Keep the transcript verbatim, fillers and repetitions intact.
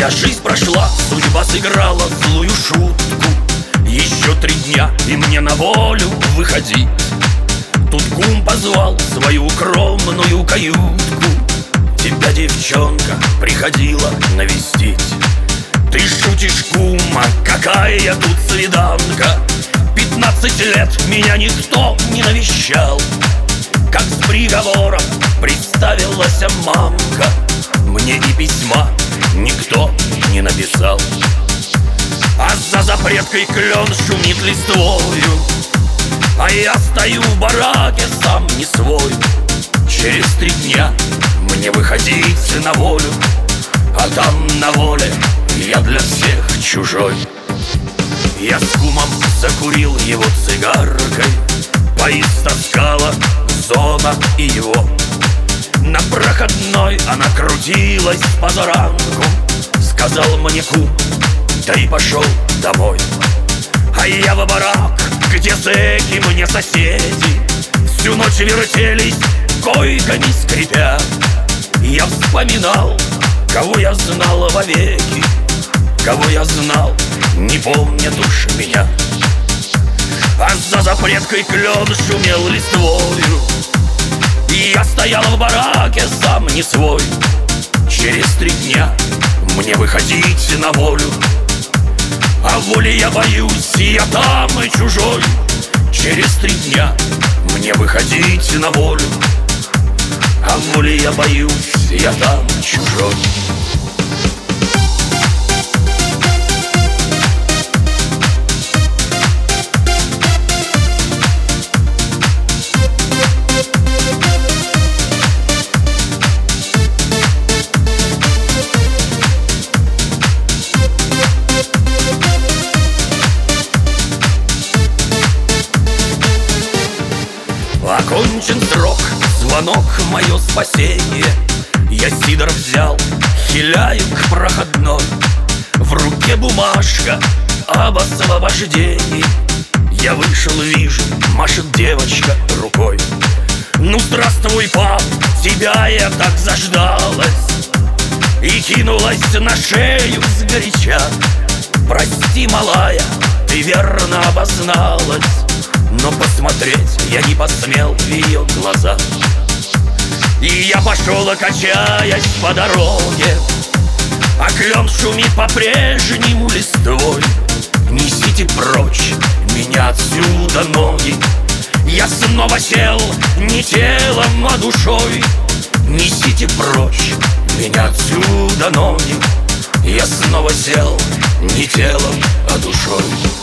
Вся жизнь прошла, судьба сыграла злую шутку. Еще три дня и мне на волю выходить. Тут кум позвал в свою укромную каютку. Тебя, девчонка, приходила навестить. Ты шутишь, кума, какая я тут свиданка. Пятнадцать лет меня никто не навещал. Как с приговором представилась мамка, мне и письма никто не написал. А за запреткой клен шумит листвою, а я стою в бараке сам не свой. Через три дня мне выходить на волю, а там на воле я для всех чужой. Я с кумом закурил его цигаркой, поистоскала зона и его. На проходной она крутилась позаранку. Сказал мне кум, да и пошел домой. А я в барак, где зэки мне соседи, всю ночь вертелись, койками скрипя. Я вспоминал, кого я знал вовеки, кого я знал, не помнят уж меня. А за запреткой клен шумел листвою, и я стоял в бараке сам не свой. Через три дня мне выходить на волю, а воли я боюсь, и я там и чужой. Через три дня мне выходить на волю, а воли я боюсь, и я там и чужой. Окончен срок, звонок, мое спасение. Я сидор взял, хиляю к проходной. В руке бумажка об освобождении. Я вышел, вижу, машет девочка рукой. Ну, здравствуй, пап, тебя я так заждалась. И кинулась на шею сгоряча. Прости, малая, ты верно обозналась, но посмотреть я не посмел в ее глаза. И я пошел, качаясь по дороге, а клен шумит по-прежнему листвой. Несите прочь меня отсюда, ноги. Я снова сел не телом, а душой. Несите прочь меня отсюда, ноги. Я снова сел не телом, а душой.